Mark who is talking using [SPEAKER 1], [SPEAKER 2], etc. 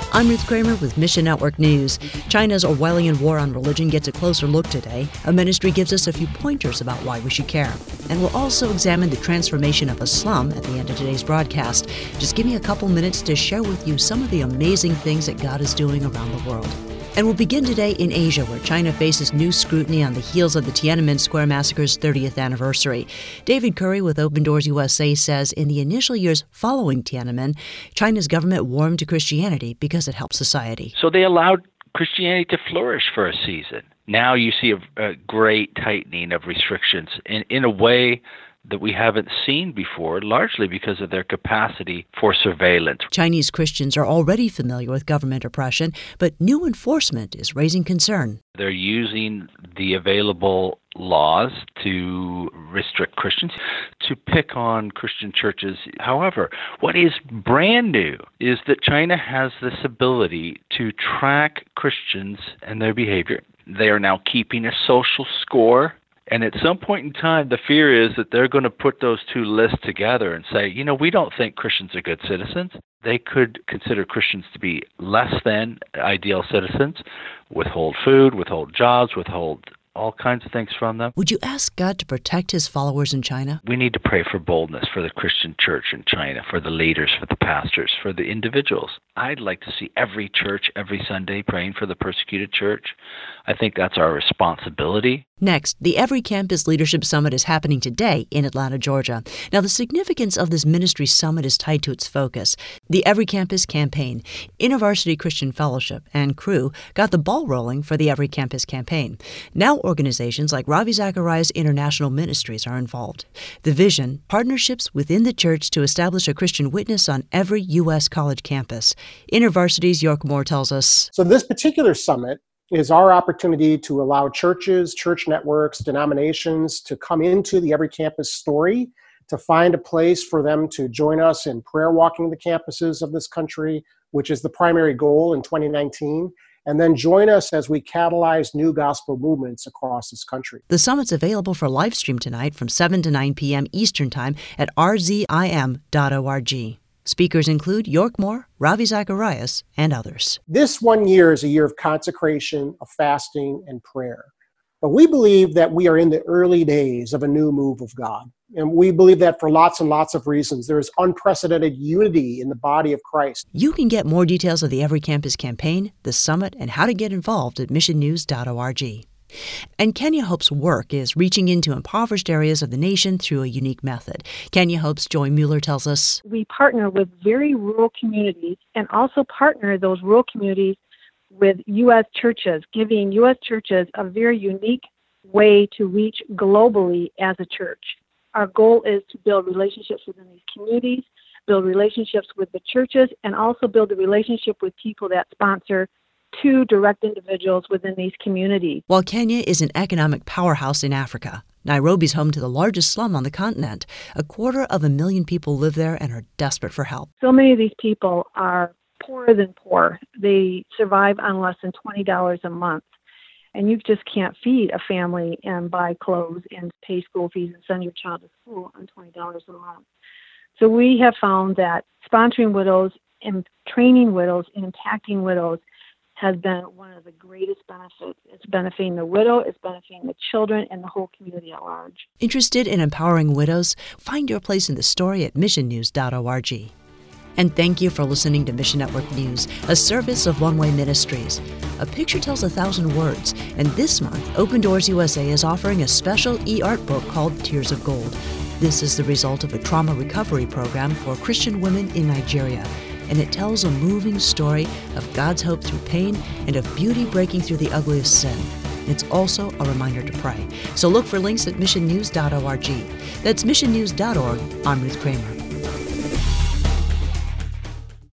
[SPEAKER 1] I'm Ruth Kramer with Mission Network News. China's Orwellian war on religion gets a closer look today. A ministry gives us a few pointers about why we should care. And we'll also examine the transformation of a slum at the end of today's broadcast. Just give me a couple minutes to share with you some of the amazing things that God is doing around the world. And we'll begin today in Asia, where China faces new scrutiny on the heels of the Tiananmen Square massacre's 30th anniversary. David Curry with Open Doors USA says in the initial years following Tiananmen, China's government warmed to Christianity because it helped society.
[SPEAKER 2] So they allowed Christianity to flourish for a season. Now you see a great tightening of restrictions in a way that we haven't seen before, largely because of their capacity for surveillance.
[SPEAKER 1] Chinese Christians are already familiar with government oppression, but new enforcement is raising concern.
[SPEAKER 2] They're using the available laws to restrict Christians, to pick on Christian churches. However, what is brand new is that China has this ability to track Christians and their behavior. They are now keeping a social score. And at some point in time, the fear is that they're going to put those two lists together and say, we don't think Christians are good citizens. They could consider Christians to be less than ideal citizens, withhold food, withhold jobs, withhold all kinds of things from them.
[SPEAKER 1] Would you ask God to protect his followers in China?
[SPEAKER 2] We need to pray for boldness for the Christian church in China, for the leaders, for the pastors, for the individuals. I'd like to see every church every Sunday praying for the persecuted church. I think that's our responsibility.
[SPEAKER 1] Next, the Every Campus Leadership Summit is happening today in Atlanta, Georgia. Now, the significance of this ministry summit is tied to its focus. The Every Campus campaign, InterVarsity Christian Fellowship, and Cru got the ball rolling for the Every Campus campaign. Now, organizations like Ravi Zacharias International Ministries are involved. The vision, partnerships within the church to establish a Christian witness on every U.S. college campus. InterVarsity's York Moore tells us.
[SPEAKER 3] So this particular summit is our opportunity to allow churches, church networks, denominations to come into the Every Campus story, to find a place for them to join us in prayer walking the campuses of this country, which is the primary goal in 2019, and then join us as we catalyze new gospel movements across this country.
[SPEAKER 1] The summit's available for live stream tonight from 7 to 9 p.m. Eastern Time at rzim.org. Speakers include York Moore, Ravi Zacharias, and others.
[SPEAKER 3] This 1 year is a year of consecration, of fasting, and prayer. But we believe that we are in the early days of a new move of God. And we believe that for lots and lots of reasons. There is unprecedented unity in the body of Christ.
[SPEAKER 1] You can get more details of the Every Campus campaign, the summit, and how to get involved at missionnews.org. And Kenya Hope's work is reaching into impoverished areas of the nation through a unique method. Kenya Hope's Joy Mueller tells us.
[SPEAKER 4] We partner with very rural communities and also partner those rural communities with U.S. churches, giving U.S. churches a very unique way to reach globally as a church. Our goal is to build relationships within these communities, build relationships with the churches, and also build a relationship with people that sponsor to direct individuals within these communities.
[SPEAKER 1] While Kenya is an economic powerhouse in Africa, Nairobi's home to the largest slum on the continent. 250,000 people live there and are desperate for help.
[SPEAKER 4] So many of these people are poorer than poor. They survive on less than $20 a month. And you just can't feed a family and buy clothes and pay school fees and send your child to school on $20 a month. So we have found that sponsoring widows and training widows and impacting widows has been one of the greatest benefits. It's benefiting the widow, it's benefiting the children, and the whole community at large.
[SPEAKER 1] Interested in empowering widows? Find your place in the story at missionnews.org. And thank you for listening to Mission Network News, a service of One Way Ministries. A picture tells 1,000 words, and this month, Open Doors USA is offering a special e-art book called Tears of Gold. This is the result of a trauma recovery program for Christian women in Nigeria, and it tells a moving story of God's hope through pain and of beauty breaking through the ugly of sin. It's also a reminder to pray. So look for links at missionnews.org. That's missionnews.org. I'm Ruth Kramer.